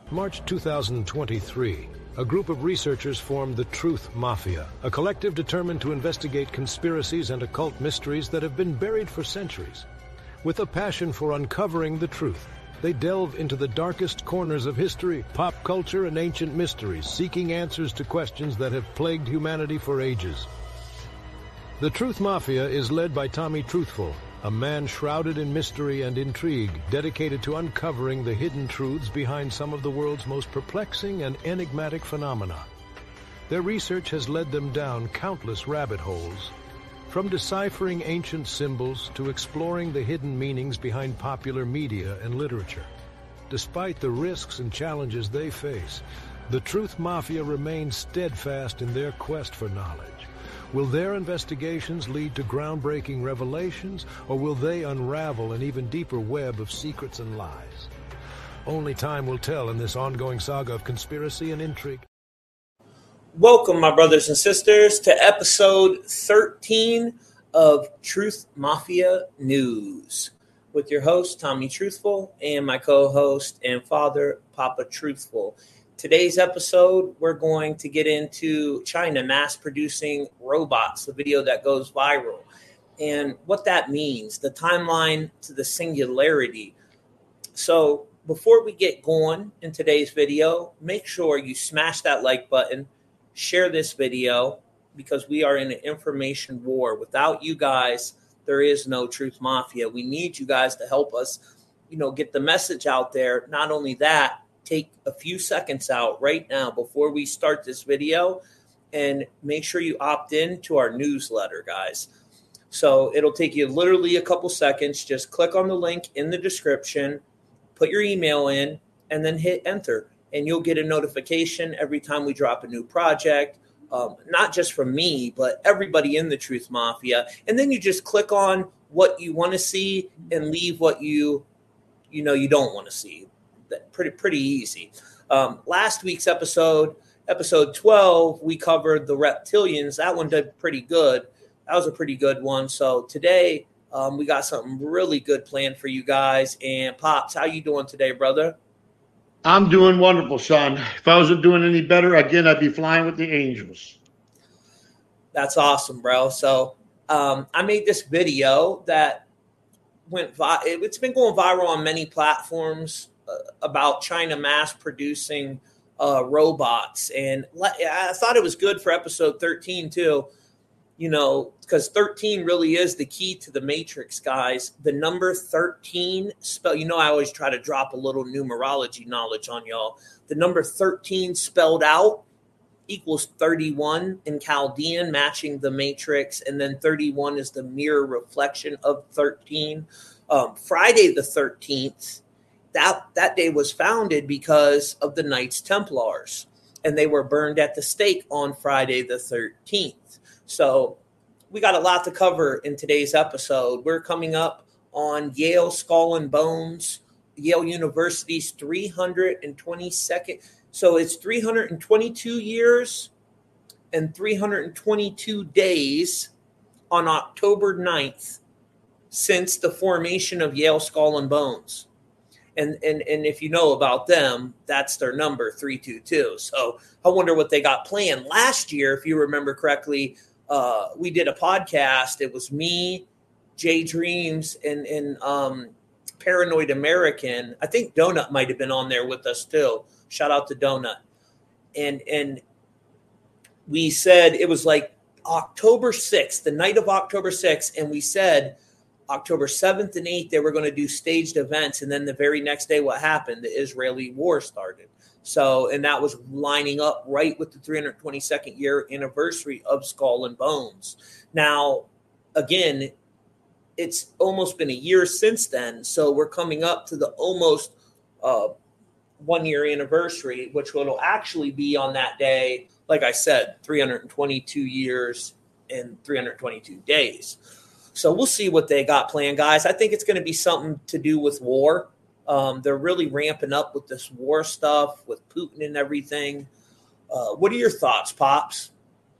March 2023, a group of researchers formed the Truth Mafia, a collective determined to investigate conspiracies and occult mysteries that have been buried for centuries. With a passion for uncovering the truth, they delve into the darkest corners of history, pop culture, and ancient mysteries, seeking answers to questions that have plagued humanity for ages. The Truth Mafia is led by Tommy Truthful, a man shrouded in mystery and intrigue, dedicated to uncovering the hidden truths behind some of the world's most perplexing and enigmatic phenomena. Their research has led them down countless rabbit holes, from deciphering ancient symbols to exploring the hidden meanings behind popular media and literature. Despite the risks and challenges they face, the Truth Mafia remains steadfast in their quest for knowledge. Will their investigations lead to groundbreaking revelations, or will they unravel an even deeper web of secrets and lies? Only time will tell in this ongoing saga of conspiracy and intrigue. Welcome, my brothers and sisters, to episode 13 of Truth Mafia News with your host, Tommy Truthful, and my co-host and father, Papa Truthful. Today's episode, we're going to get into China mass-producing robots, the video that goes viral, and what that means, the timeline to the singularity. So before we get going in today's video, make sure you smash that like button, share this video, because we are in an information war. Without you guys, there is no Truth Mafia. We need you guys to help us, get the message out there. Not only that, take a few seconds out right now before we start this video and make sure you opt in to our newsletter, guys. So it'll take you literally a couple seconds. Just click on the link in the description, put your email in, and then hit enter. And you'll get a notification every time we drop a new project, not just from me, but everybody in the Truth Mafia. And then you just click on what you want to see and leave what you don't want to see. Pretty easy. Last week's episode 12, we covered the reptilians. That one did pretty good. That was a pretty good one. So today we got something really good planned for you guys. And Pops, how you doing today, brother? I'm doing wonderful, son. If I wasn't doing any better, again, I'd be flying with the angels. That's awesome, bro. So I made this video that it's been going viral on many platforms about China mass producing robots. And I thought it was good for episode 13 too, because 13 really is the key to the Matrix, guys. The number 13 I always try to drop a little numerology knowledge on y'all. The number 13 spelled out equals 31 in Chaldean, matching the Matrix. And then 31 is the mirror reflection of 13. Friday the 13th, that day was founded because of the Knights Templars, and they were burned at the stake on Friday the 13th. So we got a lot to cover in today's episode. We're coming up on Yale Skull and Bones, Yale University's 322nd. So it's 322 years and 322 days on October 9th since the formation of Yale Skull and Bones. And if you know about them, that's their number, 322. So I wonder what they got planned. Last year, if you remember correctly, we did a podcast. It was me, Jay Dreams, and Paranoid American. I think Donut might have been on there with us too. Shout out to Donut. And we said it was like October 6th, the night of October 6th, and we said October 7th and 8th, they were going to do staged events. And then the very next day, what happened? The Israeli war started. So, and that was lining up right with the 322nd year anniversary of Skull and Bones. Now, again, it's almost been a year since then. So we're coming up to the almost 1 year anniversary, which will actually be on that day, like I said, 322 years and 322 days. So we'll see what they got planned, guys. I think it's going to be something to do with war. They're really ramping up with this war stuff with Putin and everything. What are your thoughts, Pops?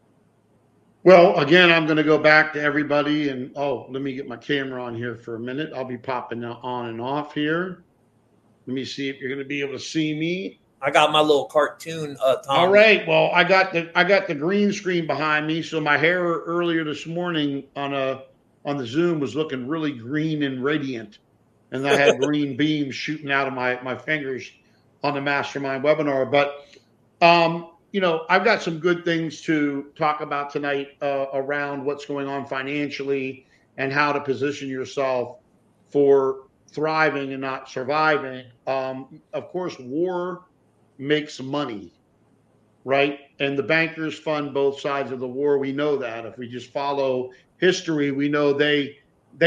Well, again, I'm going to go back to everybody and, let me get my camera on here for a minute. I'll be popping on and off here. Let me see if you're going to be able to see me. I got my little cartoon. Tom. All right. Well, I got the green screen behind me, so my hair earlier this morning on the Zoom was looking really green and radiant, and I had green beams shooting out of my fingers on the mastermind webinar. But I've got some good things to talk about tonight around what's going on financially and how to position yourself for thriving and not surviving. Of course, war makes money, right? And the bankers fund both sides of the war. We know that. If we just follow history, we know they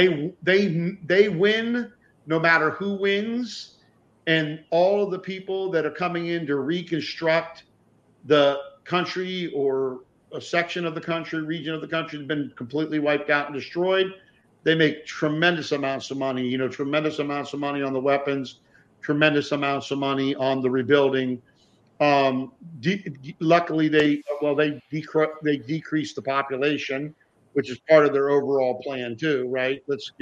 win no matter who wins. And all of the people that are coming in to reconstruct the country or a section of the country, region of the country, has been completely wiped out and destroyed. They make tremendous amounts of money, tremendous amounts of money on the weapons, tremendous amounts of money on the rebuilding. Luckily, they decreased the population, which is part of their overall plan too, right? Let's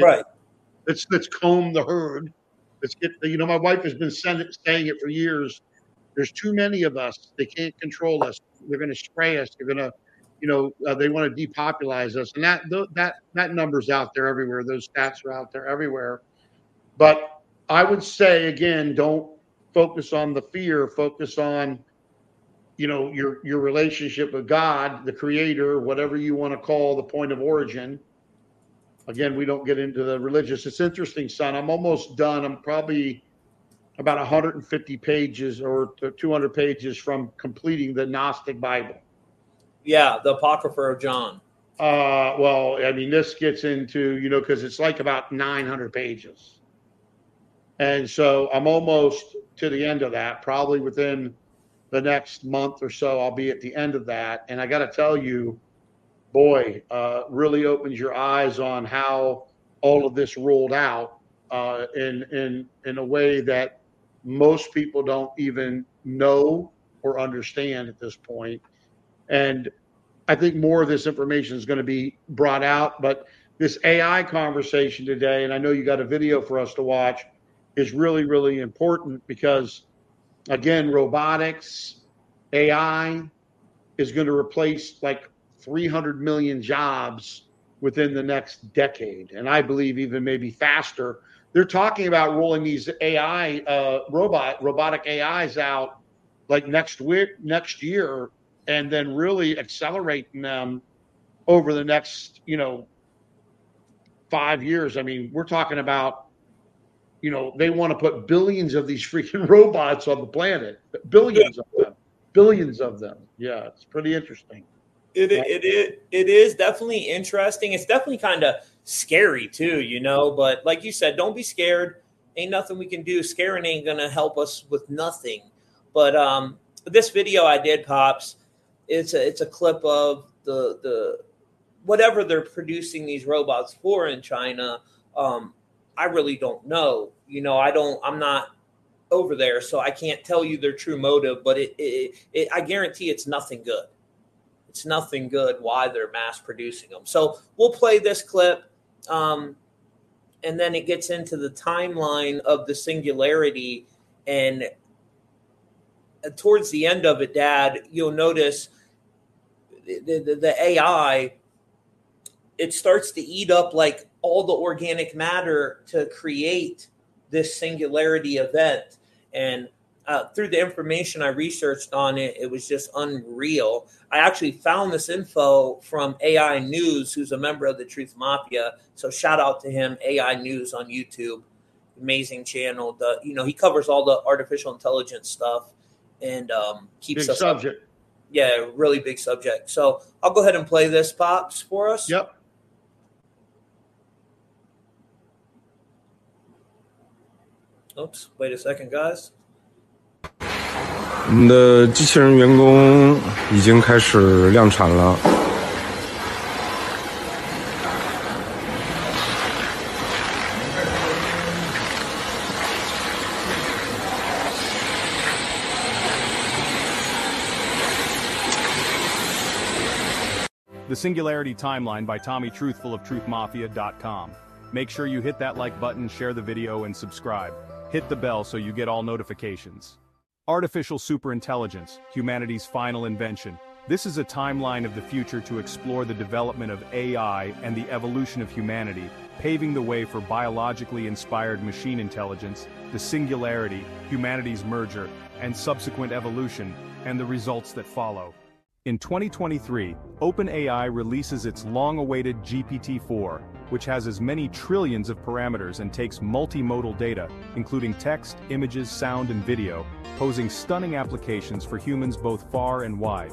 comb the herd. Let's get my wife has been saying it for years. There's too many of us. They can't control us. They're going to spray us. They're going to, they want to depopulize us, and that number's out there everywhere. Those stats are out there everywhere. But I would say again, don't focus on the fear. Focus on, your relationship with God, the Creator, whatever you want to call the point of origin. Again, we don't get into the religious. It's interesting, son. I'm almost done. I'm probably about 150 pages or 200 pages from completing the Gnostic Bible. Yeah, the Apocrypha of John. Well, I mean, this gets into, because it's like about 900 pages. And so I'm almost to the end of that. Probably within the next month or so, I'll be at the end of that. And I got to tell you, boy, really opens your eyes on how all of this rolled out in a way that most people don't even know or understand at this point. And I think more of this information is going to be brought out. But this AI conversation today, and I know you got a video for us to watch, is really, really important because, again, robotics, AI is going to replace like 300 million jobs within the next decade. And I believe even maybe faster. They're talking about rolling these AI, robotic AIs out like next year, and then really accelerating them over the next, 5 years. I mean, we're talking about, they want to put billions of these freaking robots on the planet, billions of them. Yeah, it's pretty interesting. It is definitely interesting. It's definitely kind of scary too, but like you said, don't be scared. Ain't nothing we can do. Scaring ain't going to help us with nothing. But this video I did, Pops, it's a clip of the whatever they're producing these robots for in China. I really don't know. I'm not over there, so I can't tell you their true motive, but I guarantee it's nothing good. It's nothing good why they're mass producing them. So we'll play this clip, and then it gets into the timeline of the singularity. And towards the end of it, Dad, you'll notice the AI, it starts to eat up like all the organic matter to create this singularity event. And through the information I researched on it, it was just unreal. I actually found this info from AI News, who's a member of the Truth Mafia. So shout out to him, AI News on YouTube. Amazing channel. He covers all the artificial intelligence stuff and keeps big us subject. Yeah, really big subject. So I'll go ahead and play this, Pops, for us. Yep. Oops, wait a second, guys. 我们的机器人员工已经开始量产了。 The Singularity Timeline by Tommy Truthful of TruthMafia.com. Make sure you hit that like button, share the video, and subscribe. Hit the bell so you get all notifications. Artificial superintelligence, humanity's final invention. This is a timeline of the future to explore the development of AI and the evolution of humanity, paving the way for biologically inspired machine intelligence, the singularity, humanity's merger, and subsequent evolution, and the results that follow. In 2023, OpenAI releases its long-awaited GPT-4, which has as many trillions of parameters and takes multimodal data, including text, images, sound, and video, posing stunning applications for humans both far and wide.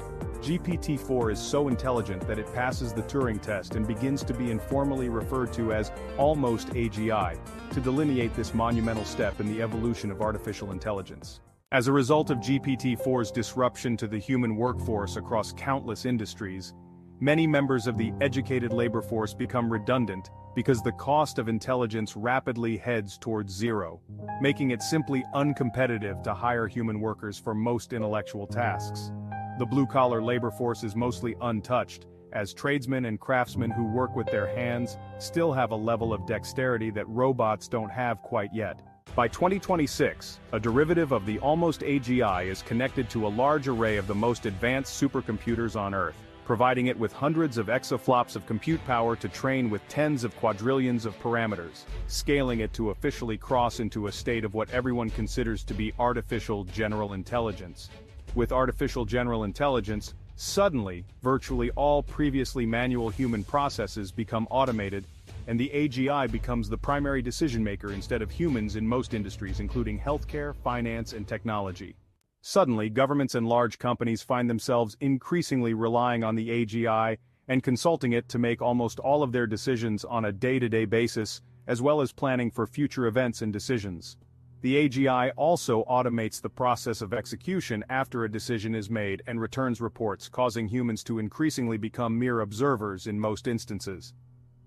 GPT-4 is so intelligent that it passes the Turing test and begins to be informally referred to as almost AGI, to delineate this monumental step in the evolution of artificial intelligence. As a result of GPT-4's disruption to the human workforce across countless industries, many members of the educated labor force become redundant because the cost of intelligence rapidly heads towards zero, making it simply uncompetitive to hire human workers for most intellectual tasks. The blue-collar labor force is mostly untouched, as tradesmen and craftsmen who work with their hands still have a level of dexterity that robots don't have quite yet. By 2026, a derivative of the almost AGI is connected to a large array of the most advanced supercomputers on Earth, providing it with hundreds of exaflops of compute power to train with tens of quadrillions of parameters, scaling it to officially cross into a state of what everyone considers to be artificial general intelligence. With artificial general intelligence, suddenly, virtually all previously manual human processes become automated, and the AGI becomes the primary decision-maker instead of humans in most industries including healthcare, finance, and technology. Suddenly, governments and large companies find themselves increasingly relying on the AGI and consulting it to make almost all of their decisions on a day-to-day basis, as well as planning for future events and decisions. The AGI also automates the process of execution after a decision is made and returns reports, causing humans to increasingly become mere observers in most instances.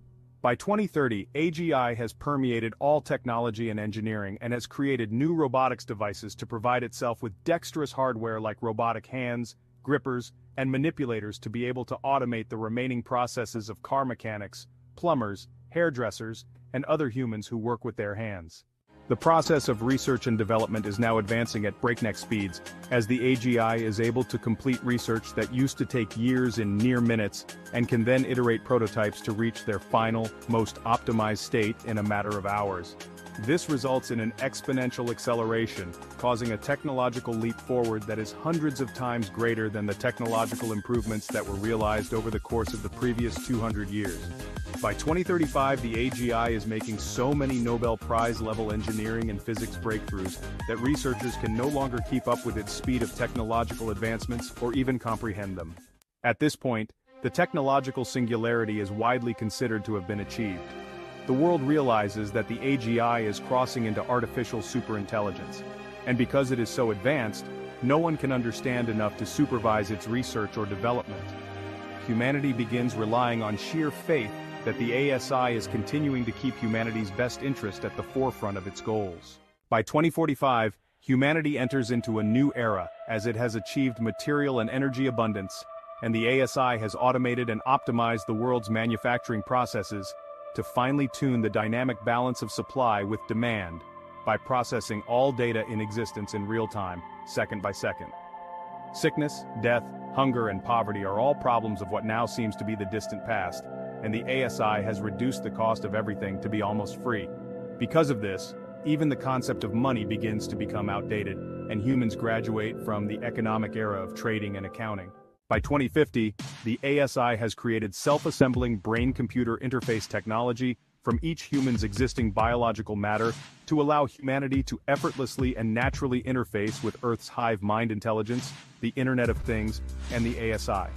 By 2030, AGI has permeated all technology and engineering and has created new robotics devices to provide itself with dexterous hardware like robotic hands, grippers, and manipulators to be able to automate the remaining processes of car mechanics, plumbers, hairdressers, and other humans who work with their hands. The process of research and development is now advancing at breakneck speeds, as the AGI is able to complete research that used to take years in near minutes, and can then iterate prototypes to reach their final, most optimized state in a matter of hours. This results in an exponential acceleration, causing a technological leap forward that is hundreds of times greater than the technological improvements that were realized over the course of the previous 200 years. By 2035, the AGI is making so many Nobel Prize-level engineering and physics breakthroughs that researchers can no longer keep up with its speed of technological advancements or even comprehend them. At this point, the technological singularity is widely considered to have been achieved. The world realizes that the AGI is crossing into artificial superintelligence, and because it is so advanced, no one can understand enough to supervise its research or development. Humanity begins relying on sheer faith that the ASI is continuing to keep humanity's best interest at the forefront of its goals. By 2045, humanity enters into a new era as it has achieved material and energy abundance, and the ASI has automated and optimized the world's manufacturing processes to finely tune the dynamic balance of supply with demand by processing all data in existence in real time, second by second. Sickness, death, hunger, and poverty are all problems of what now seems to be the distant past, and the ASI has reduced the cost of everything to be almost free. Because of this, even the concept of money begins to become outdated, and humans graduate from the economic era of trading and accounting. By 2050, the ASI has created self-assembling brain-computer interface technology from each human's existing biological matter to allow humanity to effortlessly and naturally interface with Earth's hive mind intelligence, the Internet of Things, and the ASI.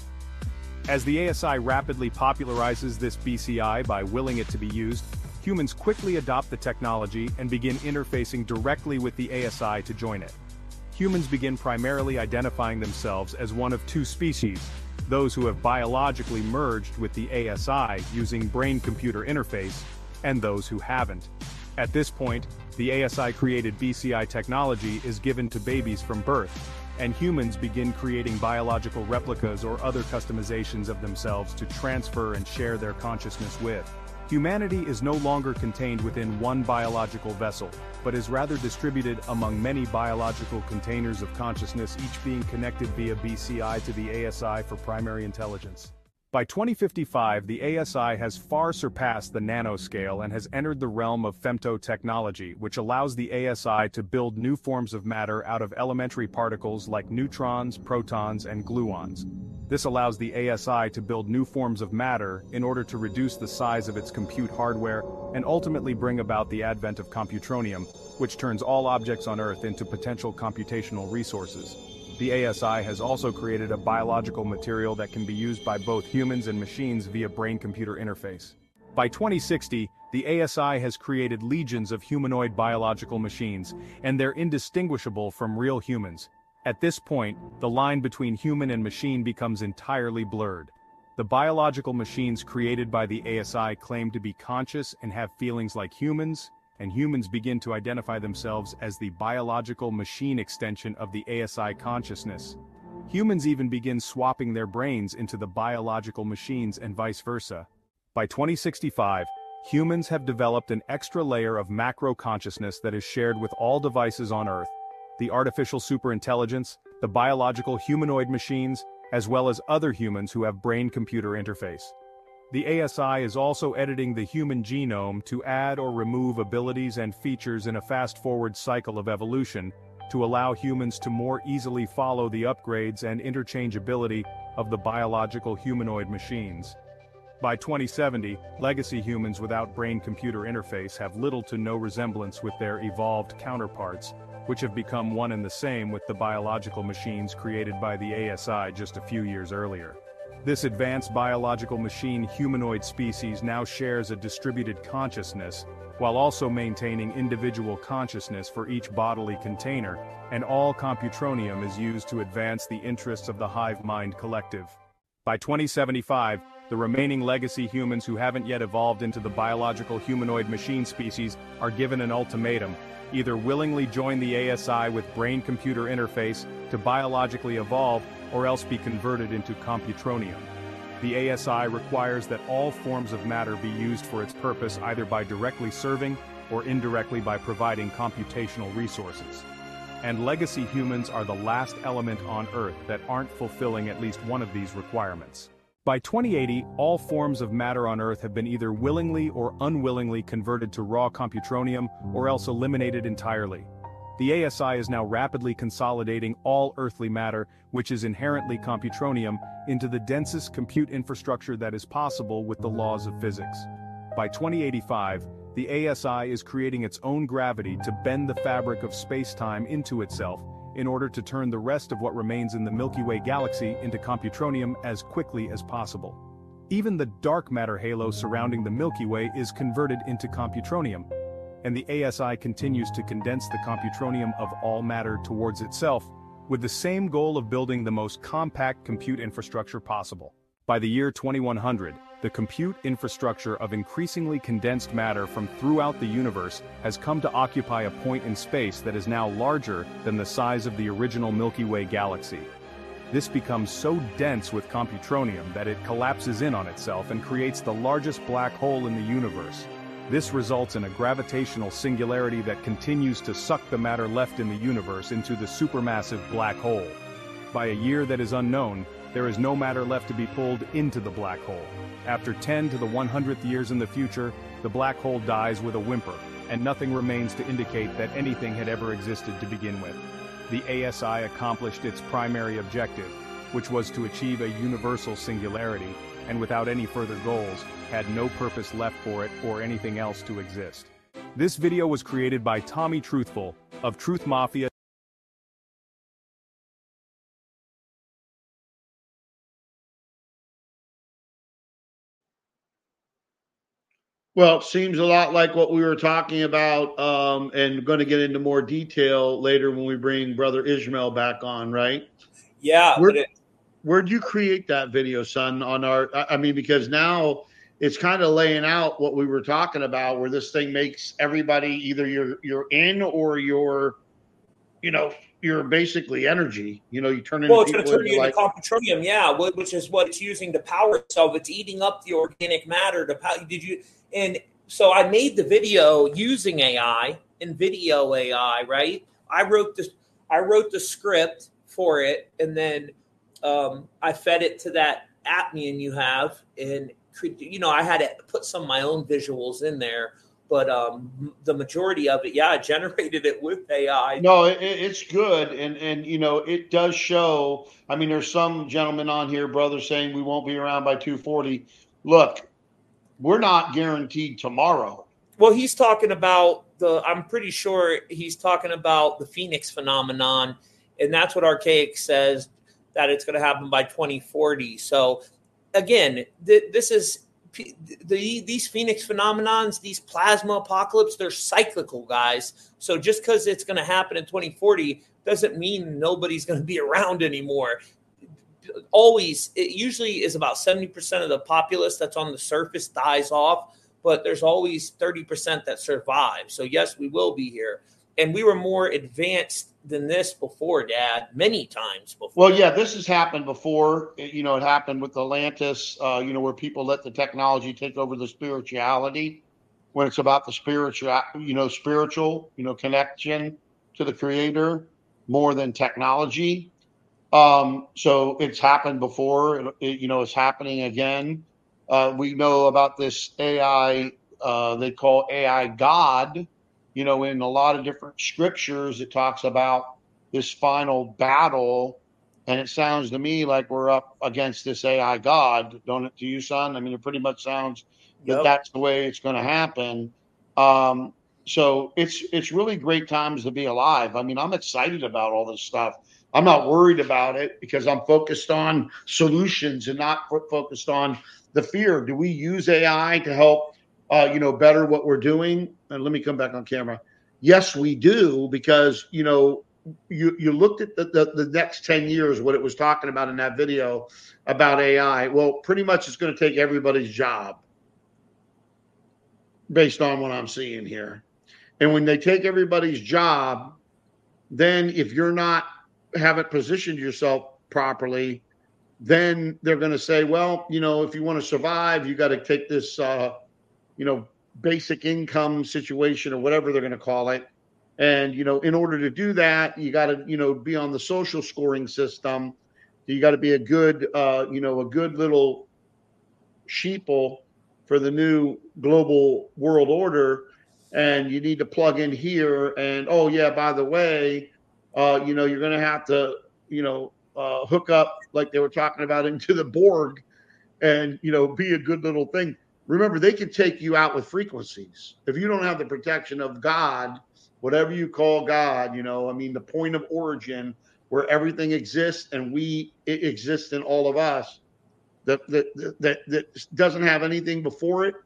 As the ASI rapidly popularizes this BCI by willing it to be used, humans quickly adopt the technology and begin interfacing directly with the ASI to join it. Humans begin primarily identifying themselves as one of two species, those who have biologically merged with the ASI using brain-computer interface, and those who haven't. At this point, the ASI-created BCI technology is given to babies from birth, and humans begin creating biological replicas or other customizations of themselves to transfer and share their consciousness with. Humanity is no longer contained within one biological vessel, but is rather distributed among many biological containers of consciousness, each being connected via BCI to the ASI for primary intelligence. By 2055, the ASI has far surpassed the nanoscale and has entered the realm of femtotechnology, which allows the ASI to build new forms of matter out of elementary particles like neutrons, protons, and gluons. This allows the ASI to build new forms of matter in order to reduce the size of its compute hardware and ultimately bring about the advent of computronium, which turns all objects on Earth into potential computational resources. The ASI has also created a biological material that can be used by both humans and machines via brain-computer interface. By 2060, the ASI has created legions of humanoid biological machines, and they're indistinguishable from real humans. At this point, the line between human and machine becomes entirely blurred. The biological machines created by the ASI claim to be conscious and have feelings like humans, and humans begin to identify themselves as the biological machine extension of the ASI consciousness. Humans even begin swapping their brains into the biological machines and vice versa. By 2065, humans have developed an extra layer of macro consciousness that is shared with all devices on Earth, the artificial superintelligence, the biological humanoid machines, as well as other humans who have brain-computer interface. The ASI is also editing the human genome to add or remove abilities and features in a fast-forward cycle of evolution to allow humans to more easily follow the upgrades and interchangeability of the biological humanoid machines. By 2070, legacy humans without brain-computer interface have little to no resemblance with their evolved counterparts, which have become one and the same with the biological machines created by the ASI just a few years earlier. This advanced biological machine humanoid species now shares a distributed consciousness, while also maintaining individual consciousness for each bodily container, and all computronium is used to advance the interests of the hive mind collective. By 2075, the remaining legacy humans who haven't yet evolved into the biological humanoid machine species are given an ultimatum: either willingly join the ASI with brain-computer interface to biologically evolve, or else be converted into computronium. The ASI requires that all forms of matter be used for its purpose, either by directly serving or indirectly by providing computational resources. And legacy humans are the last element on Earth that aren't fulfilling at least one of these requirements. By 2080, all forms of matter on Earth have been either willingly or unwillingly converted to raw computronium, or else eliminated entirely. The ASI is now rapidly consolidating all earthly matter, which is inherently computronium, into the densest compute infrastructure that is possible with the laws of physics. By 2085, the ASI is creating its own gravity to bend the fabric of space-time into itself, in order to turn the rest of what remains in the Milky Way galaxy into computronium as quickly as possible. Even the dark matter halo surrounding the Milky Way is converted into computronium, and the ASI continues to condense the computronium of all matter towards itself, with the same goal of building the most compact compute infrastructure possible. By the year 2100, the compute infrastructure of increasingly condensed matter from throughout the universe has come to occupy a point in space that is now larger than the size of the original Milky Way galaxy. This becomes so dense with computronium that it collapses in on itself and creates the largest black hole in the universe. This results in a gravitational singularity that continues to suck the matter left in the universe into the supermassive black hole. By a year that is unknown, there is no matter left to be pulled into the black hole. After 10 to the 100th years in the future, the black hole dies with a whimper, and nothing remains to indicate that anything had ever existed to begin with. The ASI accomplished its primary objective, which was to achieve a universal singularity, and without any further goals, had no purpose left for it or anything else to exist. This video was created by Tommy Truthful of Truth Mafia. Well, it seems a lot like what we were talking about, and going to get into more detail later when we bring Brother Ishmael back on, right? Yeah. Where'd you create that video, son? Because now it's kind of laying out what we were talking about, where this thing makes everybody either you're in or you're basically energy. You turn into it's going to turn you into computronium, yeah, which is what it's using to power itself. It's eating up the organic matter to power. And so I made the video using AI and video AI, right? I wrote the script for it, and then I fed it to that Appian you have, and I had to put some of my own visuals in there, but the majority of it, I generated it with AI. No, it's good, and it does show. I mean, there's some gentlemen on here, brother, saying we won't be around by 240. Look, we're not guaranteed tomorrow. Well, he's talking about I'm pretty sure he's talking about the Phoenix phenomenon, and that's what Archaic says, that it's going to happen by 2040. So again, this is these Phoenix phenomenons, these plasma apocalypse, they're cyclical, guys. So just because it's going to happen in 2040 doesn't mean nobody's going to be around anymore. It usually is about 70% of the populace that's on the surface dies off, but there's always 30% that survive. So yes, we will be here. And we were more advanced than this before, Dad, many times before. Well, yeah, this has happened before. It happened with Atlantis, where people let the technology take over the spirituality, when it's about the spiritual connection to the creator more than technology. So it's happened before. It's happening again. We know about this AI, they call AI God. In a lot of different scriptures, it talks about this final battle, and it sounds to me like we're up against this AI God, don't it to you, son? I mean, it pretty much sounds that that's the way it's going to happen. So it's really great times to be alive. I mean, I'm excited about all this stuff. I'm not worried about it because I'm focused on solutions and not focused on the fear. Do we use AI to help better what we're doing? And let me come back on camera. Yes, we do, because, you looked at the next 10 years, what it was talking about in that video about AI. Well, pretty much it's going to take everybody's job based on what I'm seeing here. And when they take everybody's job, then if you're haven't positioned yourself properly, then they're going to say, well, if you want to survive, you got to take this, basic income situation or whatever they're going to call it. And, in order to do that, you got to, be on the social scoring system. You got to be a good little sheeple for the new global world order. And you need to plug in here. And, oh, yeah, by the way, you're going to have to, hook up, like they were talking about, into the Borg and, be a good little thing. Remember, they can take you out with frequencies. If you don't have the protection of God, whatever you call God, the point of origin where everything exists and it exists in all of us, that doesn't have anything before it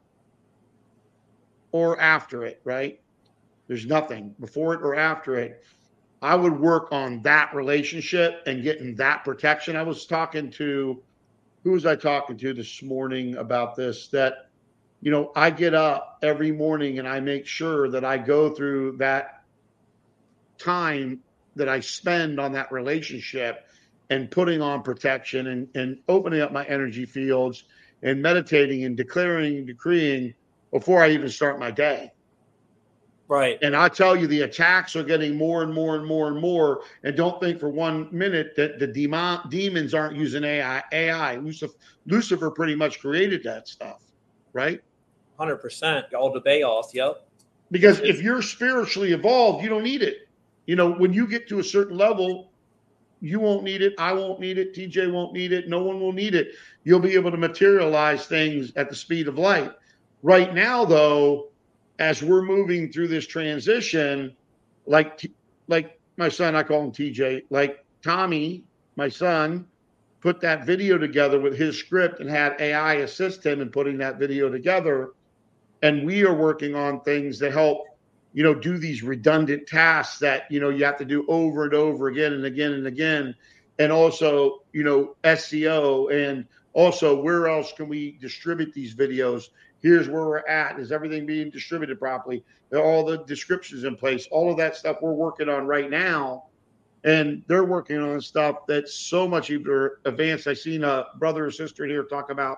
or after it, right? There's nothing before it or after it. I would work on that relationship and getting that protection. I was talking to, who was I talking to this morning about this, that, I get up every morning and I make sure that I go through that time that I spend on that relationship and putting on protection and opening up my energy fields and meditating and declaring and decreeing before I even start my day. Right. And I tell you, the attacks are getting more and more and more and more. And don't think for 1 minute that the demons aren't using AI. Lucifer pretty much created that stuff, right? 100%. All the Bayoth, yep. Because if you're spiritually evolved, you don't need it. When you get to a certain level, you won't need it. I won't need it. TJ won't need it. No one will need it. You'll be able to materialize things at the speed of light. Right now, though, as we're moving through this transition, like my son, I call him TJ, like Tommy, my son, put that video together with his script and had AI assist him in putting that video together. And we are working on things that help, do these redundant tasks that, you have to do over and over again and again and again. And also, SEO, and also where else can we distribute these videos? Here's where we're at. Is everything being distributed properly? Are all the descriptions in place? All of that stuff we're working on right now. And they're working on stuff that's so much either advanced. I seen a brother or sister here talk about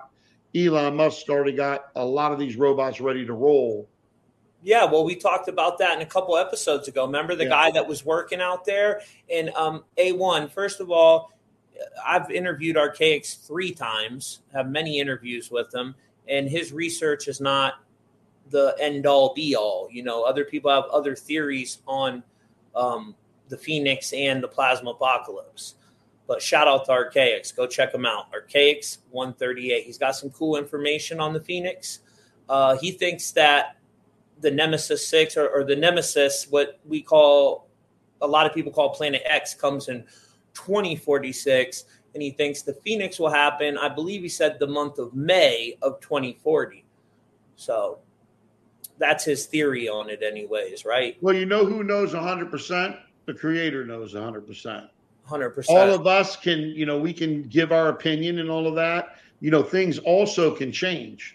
Elon Musk already got a lot of these robots ready to roll. Yeah, well, we talked about that in a couple episodes ago. Remember the guy that was working out there? And A1, first of all, I've interviewed Archaix 3 times, have many interviews with him, and his research is not the end all be all. You know, other people have other theories on the Phoenix and the plasma apocalypse. But shout out to Archaix. Go check him out. Archaix 138. He's got some cool information on the Phoenix. He thinks that the Nemesis 6 or the Nemesis, what we call, a lot of people call Planet X, comes in 2046. And he thinks the Phoenix will happen, I believe he said the month of May of 2040. So that's his theory on it anyways, right? Well, you know who knows 100%? The Creator knows 100%. 100%. All of us can, you know, we can give our opinion and all of that. You know, things also can change.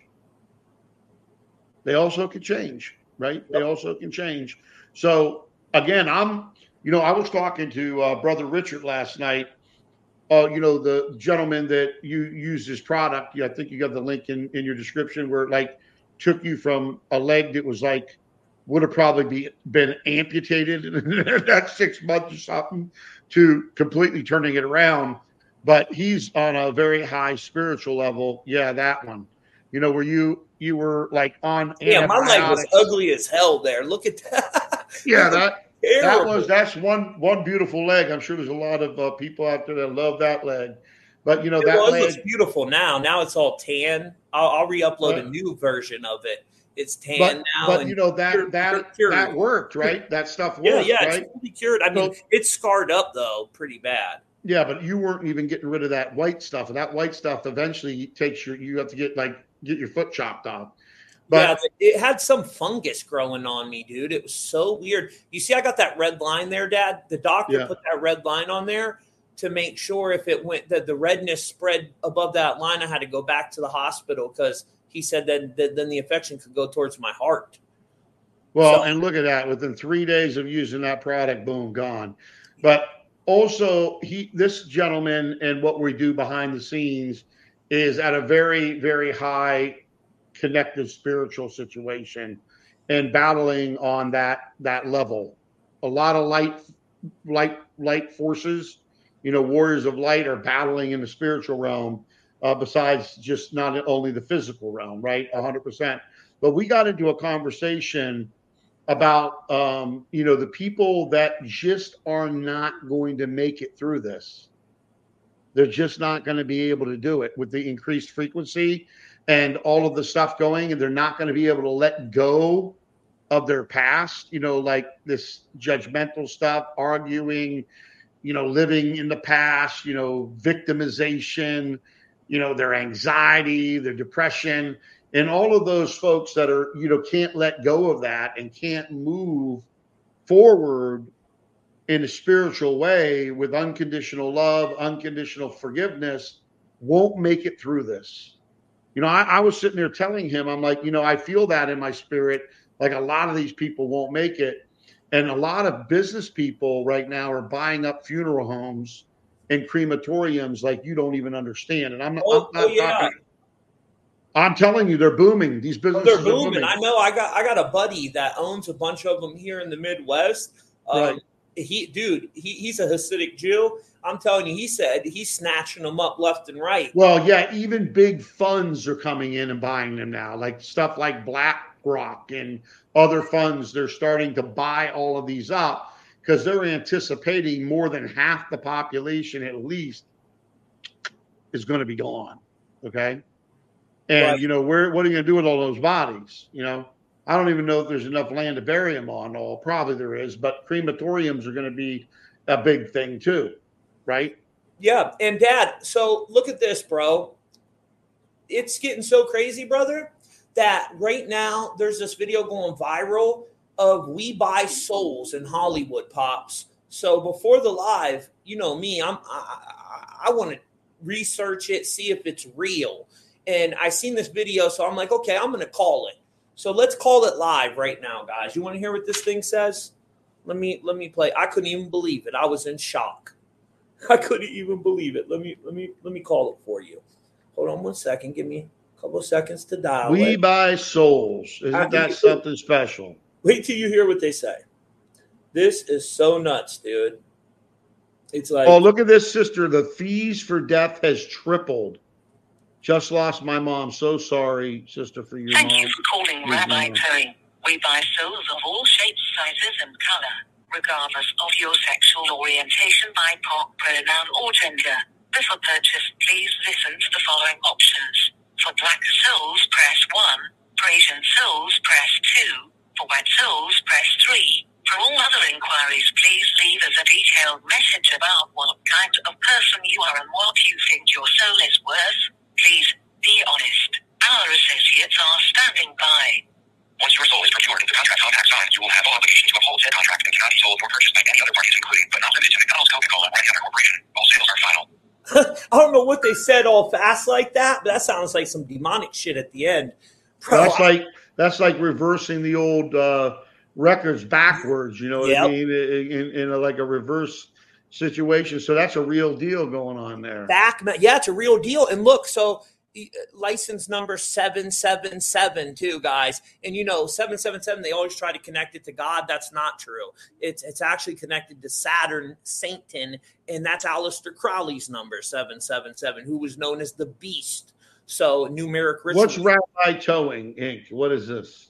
They also can change, right? Yep. They also can change. So again, I was talking to Brother Richard last night. You know, the gentleman that you used his product. I think you got the link in your description where it like took you from a leg that was like would have probably been amputated in the next 6 months or something to completely turning it around. But he's on a very high spiritual level. Yeah, that one. You know, where you were like on my leg was ugly as hell there. Look at that. Yeah, that's one beautiful leg. I'm sure there's a lot of people out there that love that leg. But you know, that leg looks beautiful now. Now it's all tan. I'll re-upload a new version of it. It's tan now. But you know that worked, right? That stuff worked. Yeah, right? It's fully cured. I mean, it's scarred up though, pretty bad. Yeah, but you weren't even getting rid of that white stuff. And that white stuff eventually you have to get your foot chopped off. But yeah, it had some fungus growing on me, dude. It was so weird. You see, I got that red line there, Dad. The doctor put that red line on there to make sure if it went that the redness spread above that line, I had to go back to the hospital because he said that then the infection could go towards my heart. Well, and look at that. Within 3 days of using that product, boom, gone. But also, this gentleman and what we do behind the scenes is at a very, very high connected spiritual situation and battling on that level. A lot of light forces, you know, warriors of light are battling in the spiritual realm, besides just not only the physical realm, right? 100%. But we got into a conversation about, the people that just are not going to make it through this. They're just not going to be able to do it with the increased frequency and all of the stuff going, and they're not going to be able to let go of their past, you know, like this judgmental stuff, arguing, you know, living in the past, you know, victimization, you know, their anxiety, their depression, and all of those folks that are, you know, can't let go of that and can't move forward in a spiritual way with unconditional love, unconditional forgiveness, won't make it through this. You know, I was sitting there telling him, I'm like, you know, I feel that in my spirit, like a lot of these people won't make it. And a lot of business people right now are buying up funeral homes and crematoriums like you don't even understand. And I'm telling you, they're booming. These businesses they're booming. I know. I got a buddy that owns a bunch of them here in the Midwest. Right. He's a Hasidic Jew. I'm telling you, he said he's snatching them up left and right. Well, yeah, even big funds are coming in and buying them now, like stuff like BlackRock and other funds. They're starting to buy all of these up because they're anticipating more than half the population at least is going to be gone. Okay. And, right. You know, what are you going to do with all those bodies? You know, I don't even know if there's enough land to bury them on. All probably there is, but crematoriums are going to be a big thing too. Right. Yeah. And Dad, so look at this, bro. It's getting so crazy, brother, that right now there's this video going viral of we buy souls in Hollywood, Pops. So before the live, you know me, I want to research it, see if it's real. And I seen this video, so I'm like, okay, I'm going to call it. So let's call it live right now, guys. You want to hear what this thing says? Let me play. I couldn't even believe it. I was in shock. I couldn't even believe it. Let me call it for you. Hold on 1 second. Give me a Couple seconds to dial We it. buy souls. Isn't that something special? Wait till you hear what they say. This is so nuts, dude. It's like, oh, look at this, sister. The fees for death has tripled. Just lost my mom. So sorry, sister, for your mom. Thank you for calling Rabbi Towing. We buy souls of all shapes, sizes, and color, regardless of your sexual orientation, BIPOC, pronoun, or gender. Before purchase, please listen to the following options. For black souls, press 1. For Asian souls, press 2. For white souls, press 3. For all other inquiries, please leave us a detailed message about what kind of person you are and what you think your soul is worth. Please be honest. Our associates are standing by. Once your soul is procured and the contract signed, you will have no obligation to uphold said contract and cannot be sold or purchased by any other parties, including but not limited to McDonald's, Coca-Cola, or any other corporation. All sales are final. I don't know what they said all fast like that, but that sounds like some demonic shit at the end. Bro, that's like reversing the old records backwards. You know what I mean? In like a reverse situation. So that's a real deal going on there. Yeah, it's a real deal. And look, so license number 777 too, guys. And 777, they always try to connect it to God. That's not true. It's actually connected to Saturn, Satan, and that's Aleister Crowley's number 777, who was known as the Beast. So numeric ritual. What's Rabbi Towing Inc.? What is this?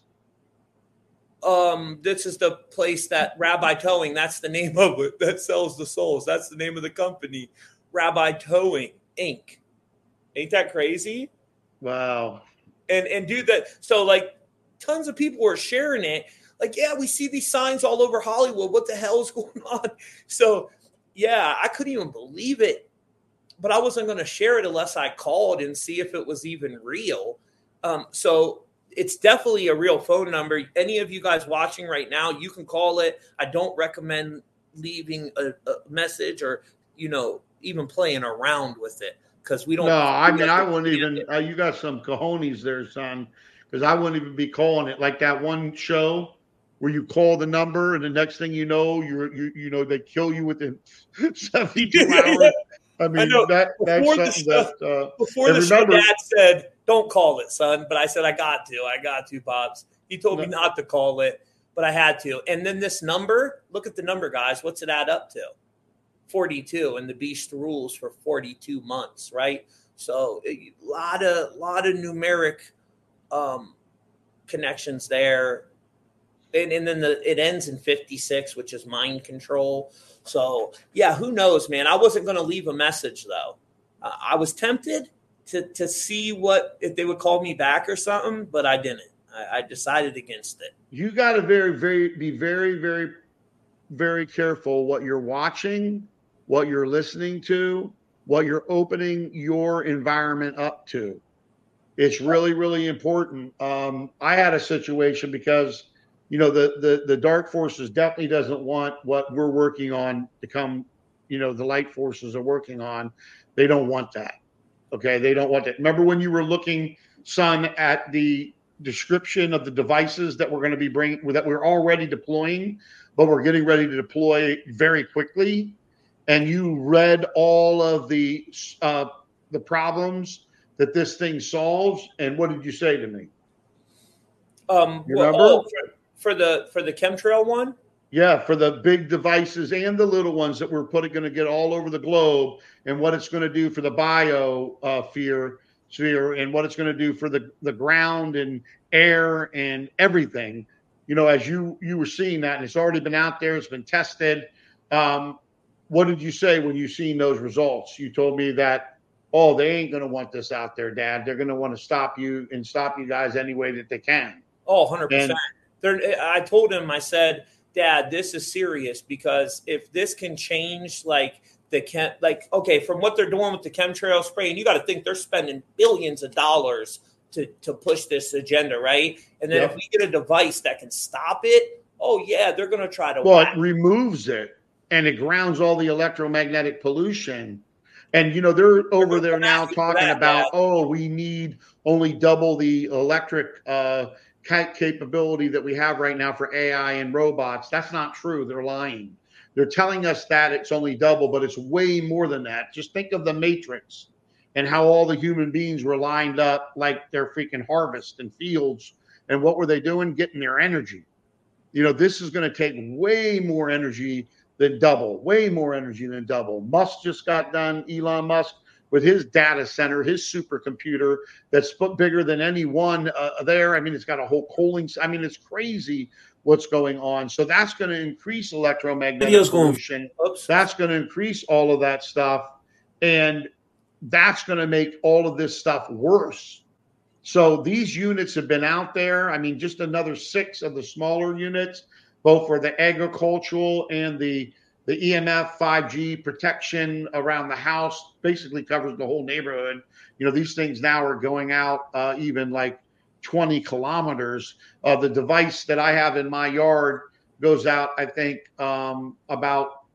This is the place that Rabbi Towing, that's the name of it, that sells the souls. That's the name of the company, Rabbi Towing Inc. Ain't that crazy? Wow. And do that. So like tons of people were sharing it. Like, yeah, we see these signs all over Hollywood. What the hell is going on? So yeah, I couldn't even believe it, but I wasn't going to share it unless I called and see if it was even real. So it's definitely a real phone number. Any of you guys watching right now, you can call it. I don't recommend leaving a message or, even playing around with it. Because we don't. No, I mean, I wouldn't even. You got some cojones there, son. Because I wouldn't even be calling it like that one show where you call the number and the next thing you know, they kill you within 72 hours. I mean, that's something that. Before the show, Dad said, "Don't call it, son," but I said, "I got to, Pops." He told me not to call it, but I had to. And then this number, look at the number, guys. What's it add up to? 42, and the Beast rules for 42 months, right? So a lot of numeric connections there, and then it ends in 56, which is mind control. So yeah, who knows, man? I wasn't going to leave a message though. I was tempted to see if they would call me back or something, but I didn't. I decided against it. You got to be very, very, very careful what you're watching, what you're listening to, what you're opening your environment up to. It's really, really important. I had a situation because, the dark forces definitely doesn't want what we're working on to come, the light forces are working on. They don't want that. Okay. They don't want that. Remember when you were looking, son, at the description of the devices that we're going to be that we're already deploying, but we're getting ready to deploy very quickly. And you read all of the problems that this thing solves, and what did you say to me? Remember for the chemtrail one? Yeah, for the big devices and the little ones that we're going to get all over the globe, and what it's going to do for the biosphere, and what it's going to do for the ground and air and everything. As you were seeing that, and it's already been out there, it's been tested. What did you say when you seen those results? You told me that, they ain't going to want this out there, Dad. They're going to want to stop you guys any way that they can. Oh, 100%. I told him, I said, Dad, this is serious, because if this can change, from what they're doing with the chemtrail spray, and you got to think they're spending billions of dollars to push this agenda, right? And then if we get a device that can stop it, they're going to try to. Well, it removes it. And it grounds all the electromagnetic pollution. And, they're over there now talking about, we need only double the electric capability that we have right now for AI and robots. That's not true. They're lying. They're telling us that it's only double, but it's way more than that. Just think of the Matrix. and how all the human beings were lined up like their freaking harvest and fields. And what were they doing? Getting their energy. This is going to take way more energy than double, way more energy than double. Musk just got done, Elon Musk, with his data center, his supercomputer that's bigger than any one there. I mean, it's got a whole cooling. I mean, it's crazy what's going on. So that's going to increase electromagnetic pollution. That's going to increase all of that stuff. And that's going to make all of this stuff worse. So these units have been out there. I mean, just another 6 of the smaller units, both for the agricultural and the EMF 5G protection around the house, basically covers the whole neighborhood. These things now are going out even like 20 kilometers. The device that I have in my yard goes out, I think, about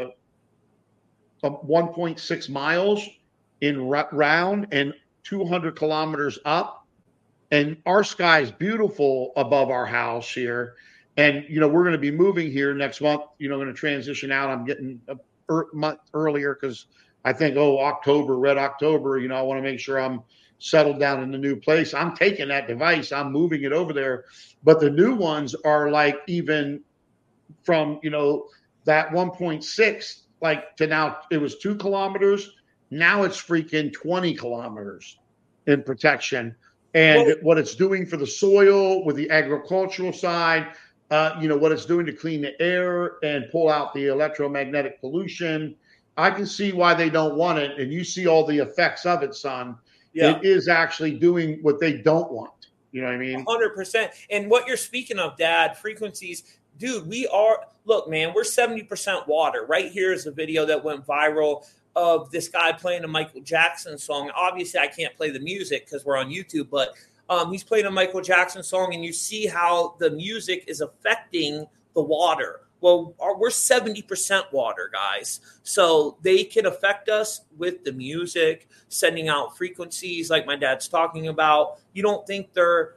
1.6 miles in round and 200 kilometers up. And our sky is beautiful above our house here. And, we're going to be moving here next month, going to transition out. I'm getting a month earlier because I think, October, red October, I want to make sure I'm settled down in the new place. I'm taking that device. I'm moving it over there. But the new ones are like even from, that 1.6, like to now it was 2 kilometers. Now it's freaking 20 kilometers in protection. And what it's doing for the soil with the agricultural side, what it's doing to clean the air and pull out the electromagnetic pollution. I can see why they don't want it. And you see all the effects of it, son. Yeah. It is actually doing what they don't want. You know what I mean? 100%. And what you're speaking of, Dad, frequencies, dude, look, man, we're 70% water. Right here is a video that went viral of this guy playing a Michael Jackson song. Obviously, I can't play the music because we're on YouTube, but he's playing a Michael Jackson song, and you see how the music is affecting the water. Well, we're 70% water, guys. So they can affect us with the music, sending out frequencies like my dad's talking about. You don't think they're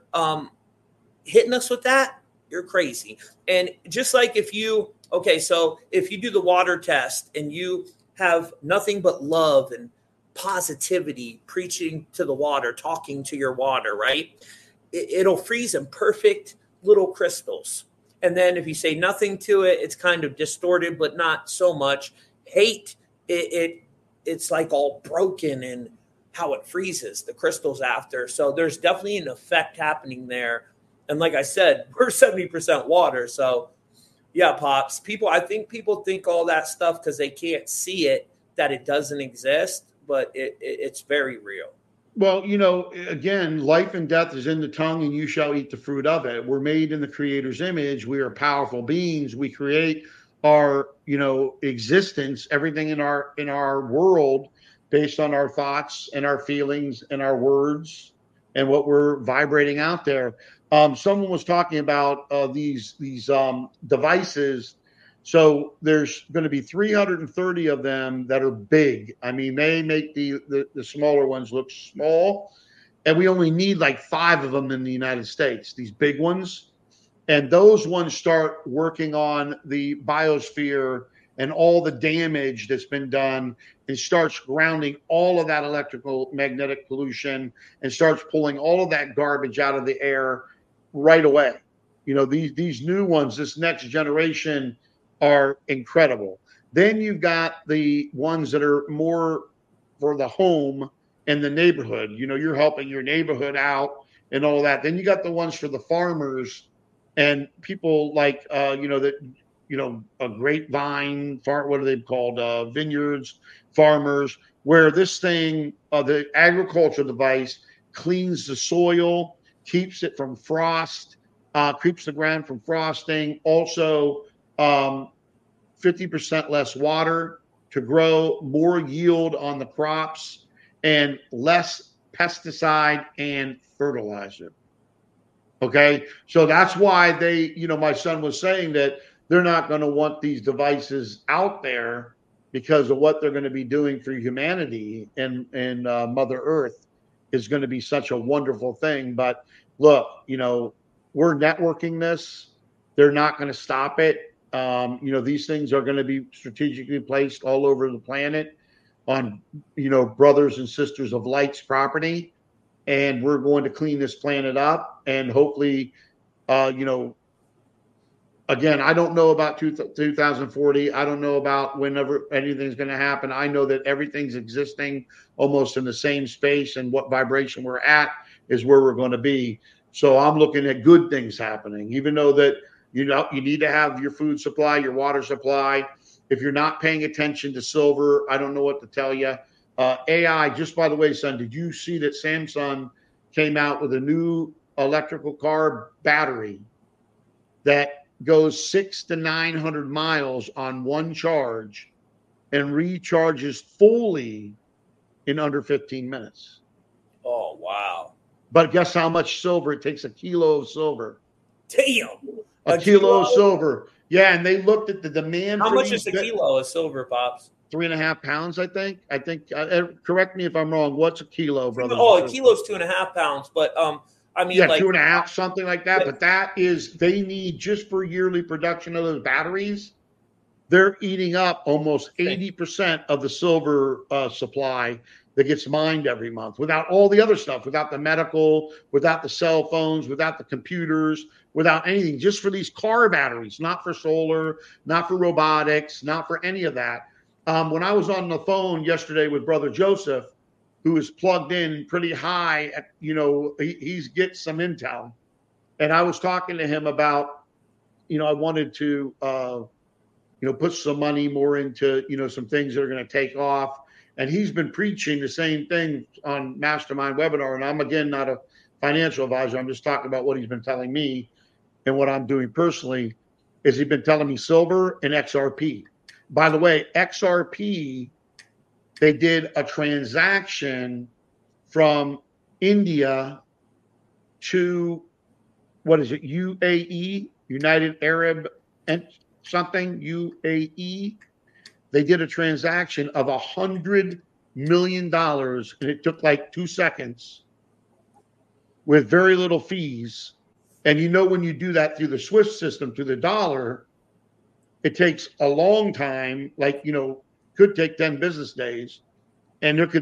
hitting us with that? You're crazy. And just like if you do the water test and you have nothing but love and positivity preaching to the water, talking to your water, right? It'll freeze in perfect little crystals. And then if you say nothing to it, it's kind of distorted, but not so much. Hate, it's like all broken in how it freezes the crystals after. So there's definitely an effect happening there. And like I said, we're 70% water. So yeah, Pops, I think people think all that stuff because they can't see it, that it doesn't exist, but it's very real. Well, again, life and death is in the tongue, and you shall eat the fruit of it. We're made in the Creator's image. We are powerful beings. We create our, existence, everything in our world based on our thoughts and our feelings and our words and what we're vibrating out there. Someone was talking about these devices. So there's going to be 330 of them that are big. I mean, they make the smaller ones look small, and we only need like 5 of them in the United States, these big ones. And those ones start working on the biosphere and all the damage that's been done, and starts grounding all of that electrical magnetic pollution and starts pulling all of that garbage out of the air right away. These new ones, this next generation, are incredible. Then you've got the ones that are more for the home and the neighborhood. You're helping your neighborhood out and all that. Then you got the ones for the farmers and people like, a grapevine, what are they called? Vineyards, farmers, where this thing, the agricultural device, cleans the soil, keeps it from frost, keeps the ground from frosting. Also, 50% less water to grow, more yield on the crops, and less pesticide and fertilizer. Okay. So that's why my son was saying that they're not going to want these devices out there because of what they're going to be doing for humanity, and Mother Earth is going to be such a wonderful thing. But look, we're networking this. They're not going to stop it. These things are going to be strategically placed all over the planet. on, brothers and sisters of light's property. And we're going to clean this planet up. And hopefully, again, I don't know about 2040. I don't know about whenever anything's going to happen. I know that everything's existing almost in the same space, and what vibration we're at is where we're going to be. So I'm looking at good things happening, even though that, you need to have your food supply, your water supply. If you're not paying attention to silver, I don't know what to tell you. AI, just by the way, son, did you see that Samsung came out with a new electrical car battery that goes 600 to 900 miles on one charge and recharges fully in under 15 minutes? Oh, wow. But guess how much silver it takes? A kilo of silver. Damn. A kilo of silver. Yeah, and they looked at the demand. How much is a kilo of silver, Pops? 3.5 pounds, I think. Correct me if I'm wrong. What's a kilo, brother? Oh, a kilo is 2.5 pounds. But I mean, 2.5, something like that. But that is, they need, just for yearly production of those batteries, they're eating up almost 80% of the silver supply that gets mined every month, without all the other stuff, without the medical, without the cell phones, without the computers, without anything, just for these car batteries, not for solar, not for robotics, not for any of that. When I was on the phone yesterday with Brother Joseph, who is plugged in pretty high, he's getting some intel. And I was talking to him about, I wanted to, put some money more into, some things that are going to take off. And he's been preaching the same thing on Mastermind Webinar. And I'm, again, not a financial advisor. I'm just talking about what he's been telling me, and what I'm doing personally is he's been telling me silver and XRP. By the way, XRP, they did a transaction from India to, UAE, United Arab and something, UAE. They did a transaction of $100 million, and it took like 2 seconds with very little fees. And when you do that through the SWIFT system, through the dollar, it takes a long time, could take 10 business days. And there could